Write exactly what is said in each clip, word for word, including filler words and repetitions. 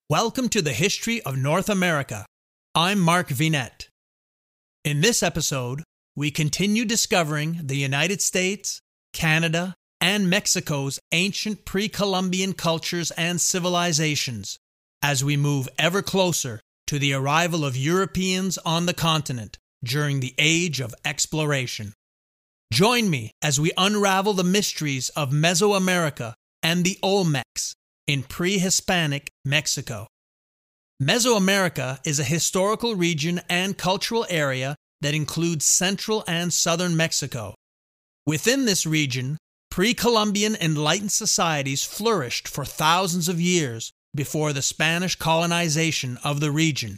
Welcome to the History of North America. I'm Mark Vinet. In this episode, we continue discovering the United States, Canada, and Mexico's ancient pre-Columbian cultures and civilizations as we move ever closer to the arrival of Europeans on the continent during the Age of Exploration. Join me as we unravel the mysteries of Mesoamerica and the Olmecs in pre-Hispanic Mexico. Mesoamerica is a historical region and cultural area that includes central and southern Mexico. Within this region, pre-Columbian enlightened societies flourished for thousands of years before the Spanish colonization of the region.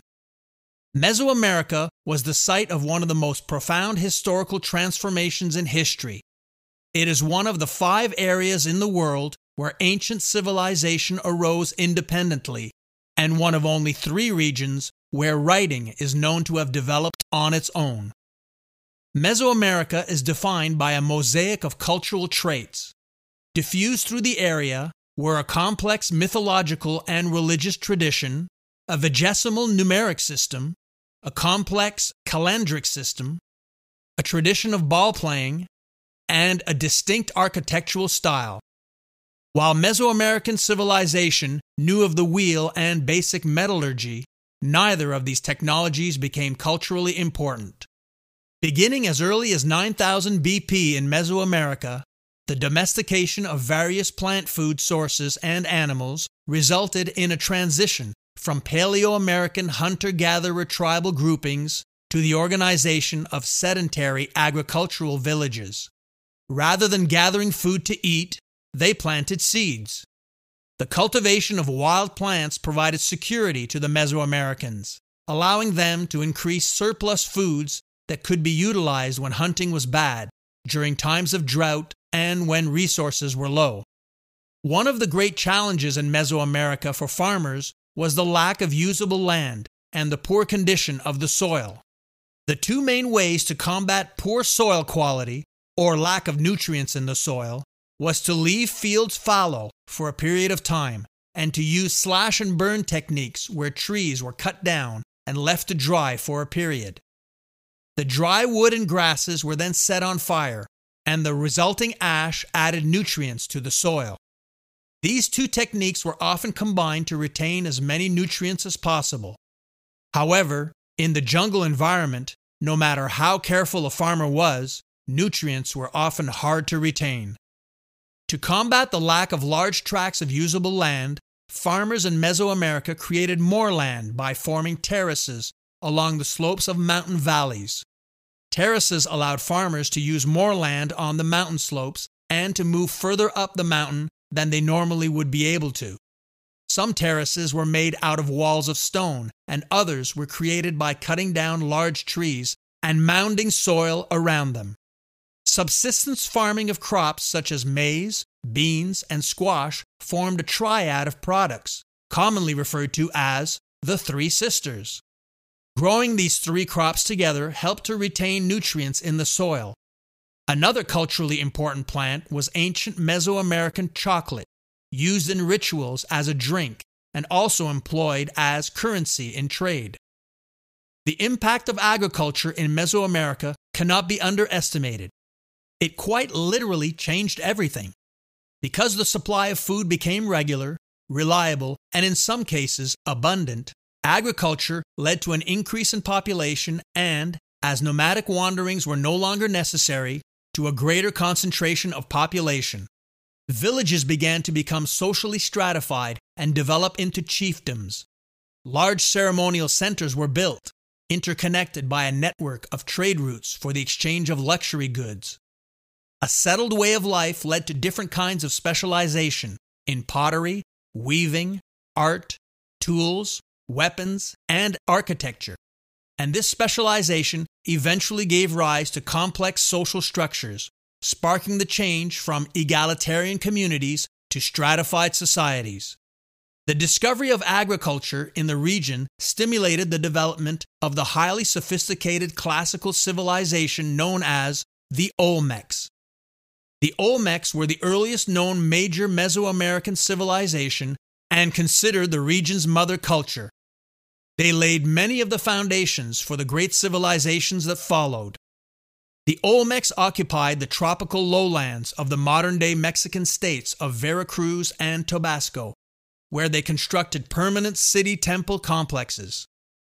Mesoamerica was the site of one of the most profound historical transformations in history. It is one of the five areas in the world where ancient civilization arose independently, and one of only three regions where writing is known to have developed on its own. Mesoamerica is defined by a mosaic of cultural traits. Diffused through the area were a complex mythological and religious tradition, a vigesimal numeric system, a complex calendric system, a tradition of ball playing, and a distinct architectural style. While Mesoamerican civilization knew of the wheel and basic metallurgy, neither of these technologies became culturally important. Beginning as early as nine thousand B P in Mesoamerica, the domestication of various plant food sources and animals resulted in a transition from Paleo-American hunter-gatherer tribal groupings to the organization of sedentary agricultural villages. Rather than gathering food to eat, they planted seeds. The cultivation of wild plants provided security to the Mesoamericans, allowing them to increase surplus foods that could be utilized when hunting was bad, during times of drought, and when resources were low. One of the great challenges in Mesoamerica for farmers was the lack of usable land and the poor condition of the soil. The two main ways to combat poor soil quality, or lack of nutrients in the soil, was to leave fields fallow for a period of time and to use slash and burn techniques where trees were cut down and left to dry for a period. The dry wood and grasses were then set on fire, and the resulting ash added nutrients to the soil. These two techniques were often combined to retain as many nutrients as possible. However, in the jungle environment, no matter how careful a farmer was, nutrients were often hard to retain. To combat the lack of large tracts of usable land, farmers in Mesoamerica created more land by forming terraces along the slopes of mountain valleys. Terraces allowed farmers to use more land on the mountain slopes and to move further up the mountain than they normally would be able to. Some terraces were made out of walls of stone, and others were created by cutting down large trees and mounding soil around them. Subsistence farming of crops such as maize, beans, and squash formed a triad of products, commonly referred to as the Three Sisters. Growing these three crops together helped to retain nutrients in the soil. Another culturally important plant was ancient Mesoamerican chocolate, used in rituals as a drink and also employed as currency in trade. The impact of agriculture in Mesoamerica cannot be underestimated. It quite literally changed everything. Because the supply of food became regular, reliable, and in some cases abundant, agriculture led to an increase in population and, as nomadic wanderings were no longer necessary, to a greater concentration of population. Villages began to become socially stratified and develop into chiefdoms. Large ceremonial centers were built, interconnected by a network of trade routes for the exchange of luxury goods. A settled way of life led to different kinds of specialization in pottery, weaving, art, tools, weapons, and architecture. And this specialization eventually gave rise to complex social structures, sparking the change from egalitarian communities to stratified societies. The discovery of agriculture in the region stimulated the development of the highly sophisticated classical civilization known as the Olmecs. The Olmecs were the earliest known major Mesoamerican civilization and considered the region's mother culture. They laid many of the foundations for the great civilizations that followed. The Olmecs occupied the tropical lowlands of the modern-day Mexican states of Veracruz and Tabasco, where they constructed permanent city-temple complexes.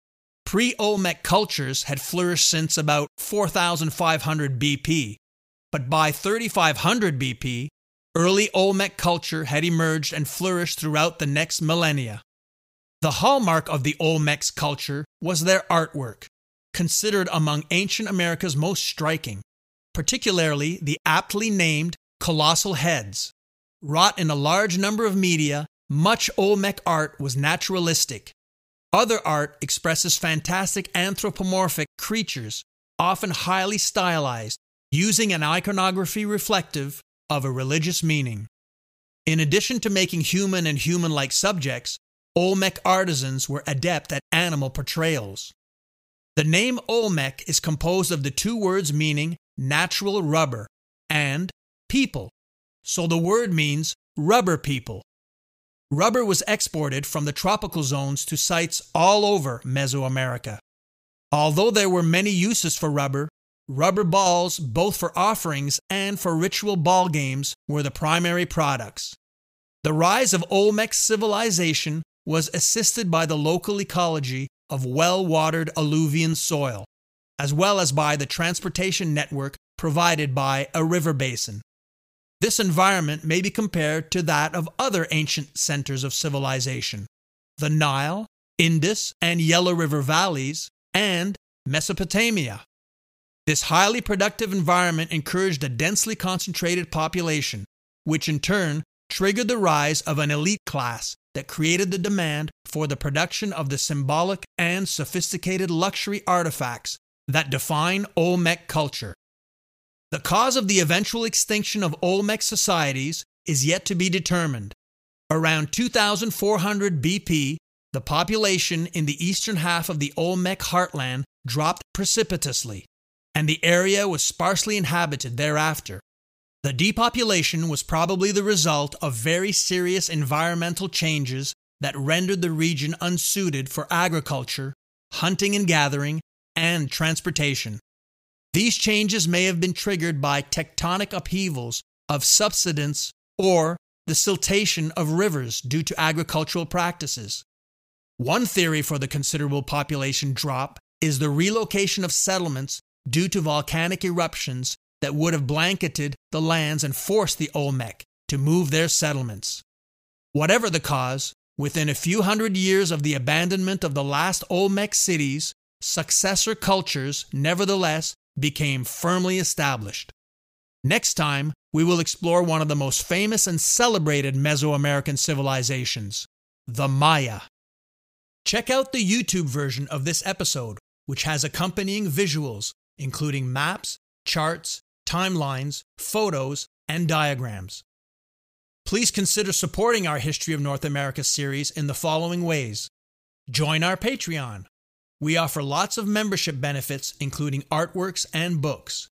Pre-Olmec cultures had flourished since about four thousand five hundred B P, but by thirty-five hundred B P, early Olmec culture had emerged and flourished throughout the next millennia. The hallmark of the Olmecs culture was their artwork, considered among ancient America's most striking, particularly the aptly named colossal heads. Wrought in a large number of media, much Olmec art was naturalistic. Other art expresses fantastic anthropomorphic creatures, often highly stylized, using an iconography reflective of a religious meaning. In addition to making human and human-like subjects, Olmec artisans were adept at animal portrayals. The name Olmec is composed of the two words meaning natural rubber and people, so the word means rubber people. Rubber was exported from the tropical zones to sites all over Mesoamerica. Although there were many uses for rubber, rubber balls, both for offerings and for ritual ball games, were the primary products. The rise of Olmec civilization was assisted by the local ecology of well-watered alluvian soil, as well as by the transportation network provided by a river basin. This environment may be compared to that of other ancient centers of civilization, the Nile, Indus, and Yellow River valleys, and Mesopotamia. This highly productive environment encouraged a densely concentrated population, which in turn triggered the rise of an elite class that created the demand for the production of the symbolic and sophisticated luxury artifacts that define Olmec culture. The cause of the eventual extinction of Olmec societies is yet to be determined. Around two thousand four hundred B P, the population in the eastern half of the Olmec heartland dropped precipitously, and the area was sparsely inhabited thereafter. The depopulation was probably the result of very serious environmental changes that rendered the region unsuited for agriculture, hunting and gathering, and transportation. These changes may have been triggered by tectonic upheavals of subsidence or the siltation of rivers due to agricultural practices. One theory for the considerable population drop is the relocation of settlements due to volcanic eruptions that would have blanketed the lands and forced the Olmec to move their settlements. Whatever the cause, within a few hundred years of the abandonment of the last Olmec cities, successor cultures, nevertheless, became firmly established. Next time, we will explore one of the most famous and celebrated Mesoamerican civilizations, the Maya. Check out the YouTube version of this episode, which has accompanying visuals, including maps, charts, timelines, photos, and diagrams. Please consider supporting our History of North America series in the following ways. Join our Patreon. We offer lots of membership benefits, including artworks and books.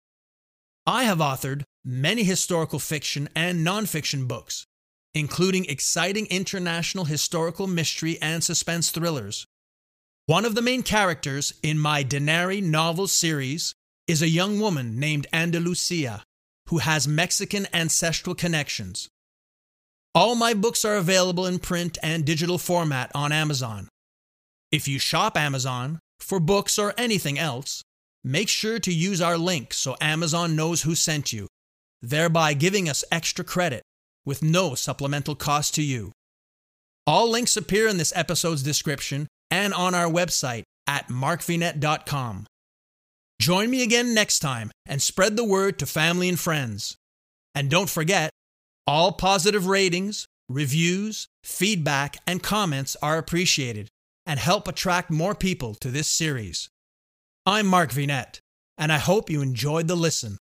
I have authored many historical fiction and nonfiction books, including exciting international historical mystery and suspense thrillers. One of the main characters in my Denari novel series is a young woman named Andalucia, who has Mexican ancestral connections. All my books are available in print and digital format on Amazon. If you shop Amazon for books or anything else, make sure to use our link so Amazon knows who sent you, thereby giving us extra credit with no supplemental cost to you. All links appear in this episode's description and on our website at mark vinet dot com. Join me again next time and spread the word to family and friends. And don't forget, all positive ratings, reviews, feedback, and comments are appreciated and help attract more people to this series. I'm Mark Vinet, and I hope you enjoyed the listen.